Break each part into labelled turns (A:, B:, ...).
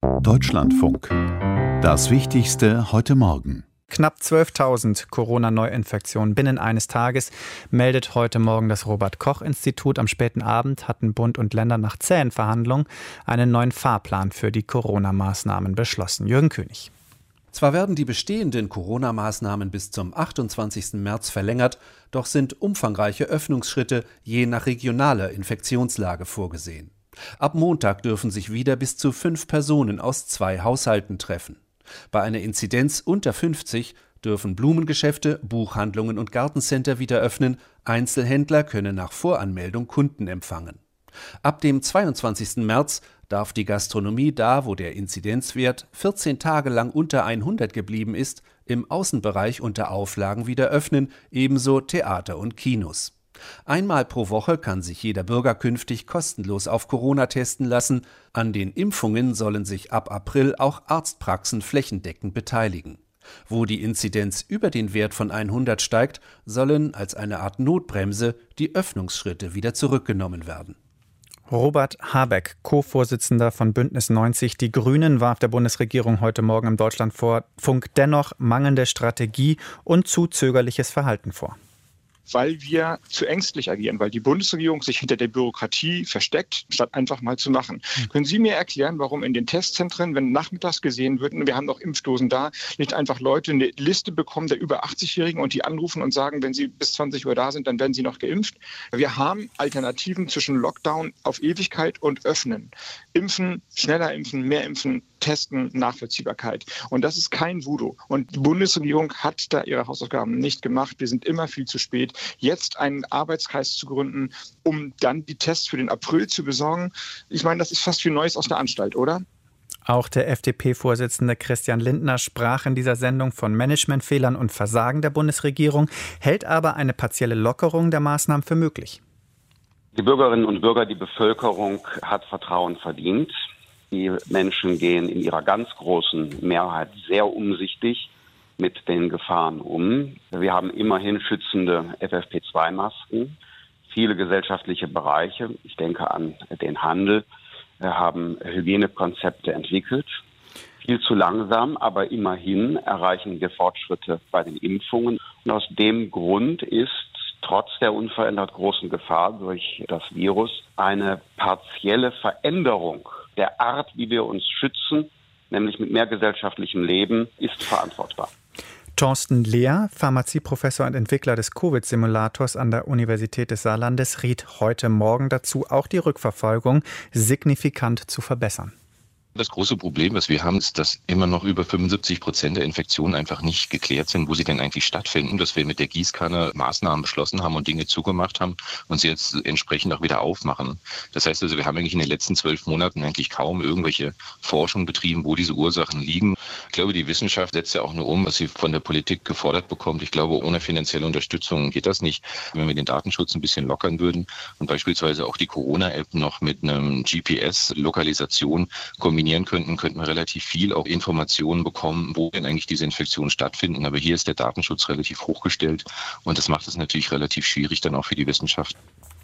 A: Deutschlandfunk. Das Wichtigste heute Morgen.
B: Knapp 12.000 Corona-Neuinfektionen binnen eines Tages, meldet heute Morgen das Robert-Koch-Institut. Am späten Abend hatten Bund und Länder nach zähen Verhandlungen einen neuen Fahrplan für die Corona-Maßnahmen beschlossen. Jürgen König.
C: Zwar werden die bestehenden Corona-Maßnahmen bis zum 28. März verlängert, doch sind umfangreiche Öffnungsschritte je nach regionaler Infektionslage vorgesehen. Ab Montag dürfen sich wieder bis zu 5 Personen aus 2 Haushalten treffen. Bei einer Inzidenz unter 50 dürfen Blumengeschäfte, Buchhandlungen und Gartencenter wieder öffnen. Einzelhändler können nach Voranmeldung Kunden empfangen. Ab dem 22. März darf die Gastronomie da, wo der Inzidenzwert 14 Tage lang unter 100 geblieben ist, im Außenbereich unter Auflagen wieder öffnen, ebenso Theater und Kinos. Einmal pro Woche kann sich jeder Bürger künftig kostenlos auf Corona testen lassen. An den Impfungen sollen sich ab April auch Arztpraxen flächendeckend beteiligen. Wo die Inzidenz über den Wert von 100 steigt, sollen als eine Art Notbremse die Öffnungsschritte wieder zurückgenommen werden.
B: Robert Habeck, Co-Vorsitzender von Bündnis 90 Die Grünen, warf der Bundesregierung heute Morgen im Deutschlandfunk dennoch mangelnde Strategie und zu zögerliches Verhalten vor.
D: Weil wir zu ängstlich agieren, weil die Bundesregierung sich hinter der Bürokratie versteckt, statt einfach mal zu machen. Können Sie mir erklären, warum in den Testzentren, wenn nachmittags gesehen wird, und wir haben noch Impfdosen da, nicht einfach Leute eine Liste bekommen der über 80-Jährigen und die anrufen und sagen, wenn sie bis 20 Uhr da sind, dann werden sie noch geimpft? Wir haben Alternativen zwischen Lockdown auf Ewigkeit und Öffnen. Impfen, schneller impfen, mehr impfen, testen, Nachvollziehbarkeit. Und das ist kein Voodoo. Und die Bundesregierung hat da ihre Hausaufgaben nicht gemacht. Wir sind immer viel zu spät. Jetzt einen Arbeitskreis zu gründen, um dann die Tests für den April zu besorgen. Ich meine, das ist fast wie Neues aus der Anstalt, oder?
B: Auch der FDP-Vorsitzende Christian Lindner sprach in dieser Sendung von Managementfehlern und Versagen der Bundesregierung, hält aber eine partielle Lockerung der Maßnahmen für möglich.
E: Die Bürgerinnen und Bürger, die Bevölkerung hat Vertrauen verdient. Die Menschen gehen in ihrer ganz großen Mehrheit sehr umsichtig mit den Gefahren um. Wir haben immerhin schützende FFP2-Masken. Viele gesellschaftliche Bereiche, ich denke an den Handel, haben Hygienekonzepte entwickelt. Viel zu langsam, aber immerhin erreichen wir Fortschritte bei den Impfungen. Und aus dem Grund ist trotz der unverändert großen Gefahr durch das Virus eine partielle Veränderung der Art, wie wir uns schützen, nämlich mit mehr gesellschaftlichem Leben, ist verantwortbar.
B: Thorsten Lehr, Pharmazieprofessor und Entwickler des Covid-Simulators an der Universität des Saarlandes, riet heute Morgen dazu, auch die Rückverfolgung signifikant zu verbessern.
F: Das große Problem, was wir haben, ist, dass immer noch über 75% der Infektionen einfach nicht geklärt sind, wo sie denn eigentlich stattfinden, dass wir mit der Gießkanne Maßnahmen beschlossen haben und Dinge zugemacht haben und sie jetzt entsprechend auch wieder aufmachen. Das heißt also, wir haben eigentlich in den letzten 12 Monaten eigentlich kaum irgendwelche Forschung betrieben, wo diese Ursachen liegen. Ich glaube, die Wissenschaft setzt ja auch nur um, was sie von der Politik gefordert bekommt. Ich glaube, ohne finanzielle Unterstützung geht das nicht. Wenn wir den Datenschutz ein bisschen lockern würden und beispielsweise auch die Corona-App noch mit einem GPS-Lokalisation kombinieren könnten wir relativ viel auch Informationen bekommen, wo denn eigentlich diese Infektionen stattfinden. Aber hier ist der Datenschutz relativ hochgestellt und das macht es natürlich relativ schwierig dann auch für die Wissenschaft.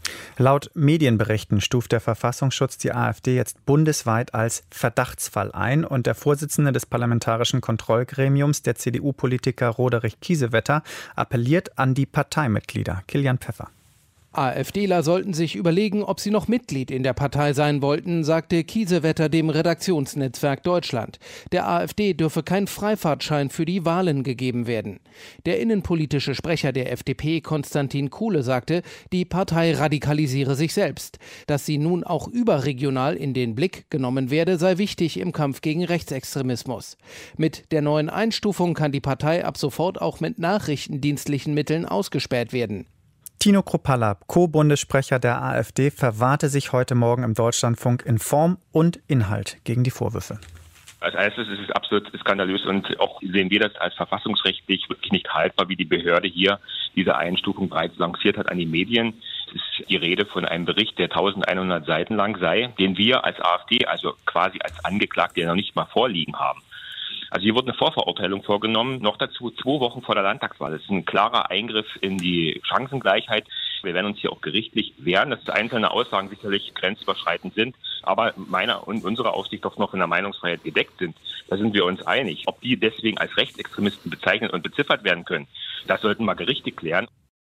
B: Laut Medienberichten stuft der Verfassungsschutz die AfD jetzt bundesweit als Verdachtsfall ein und der Vorsitzende des Parlamentarischen Kontrollgremiums, der CDU-Politiker Roderich Kiesewetter, appelliert an die Parteimitglieder. Kilian Pfeffer.
G: AfDler sollten sich überlegen, ob sie noch Mitglied in der Partei sein wollten, sagte Kiesewetter dem Redaktionsnetzwerk Deutschland. Der AfD dürfe kein Freifahrtschein für die Wahlen gegeben werden. Der innenpolitische Sprecher der FDP, Konstantin Kuhle, sagte, die Partei radikalisiere sich selbst. Dass sie nun auch überregional in den Blick genommen werde, sei wichtig im Kampf gegen Rechtsextremismus. Mit der neuen Einstufung kann die Partei ab sofort auch mit nachrichtendienstlichen Mitteln ausgespäht werden.
B: Tino Kruppalla, Co-Bundessprecher der AfD, verwahrte sich heute Morgen im Deutschlandfunk in Form und Inhalt gegen die Vorwürfe.
H: Als erstes ist es absolut skandalös und auch sehen wir das als verfassungsrechtlich wirklich nicht haltbar, wie die Behörde hier diese Einstufung bereits lanciert hat an die Medien. Es ist die Rede von einem Bericht, der 1100 Seiten lang sei, den wir als AfD, also quasi als Angeklagte, noch nicht mal vorliegen haben. Also hier wurde eine Vorverurteilung vorgenommen, noch dazu 2 Wochen vor der Landtagswahl. Das ist ein klarer Eingriff in die Chancengleichheit. Wir werden uns hier auch gerichtlich wehren, dass einzelne Aussagen sicherlich grenzüberschreitend sind, aber meiner und unserer Aufsicht doch noch in der Meinungsfreiheit gedeckt sind. Da sind wir uns einig. Ob die deswegen als Rechtsextremisten bezeichnet und beziffert werden können, das sollten mal Gerichte klären.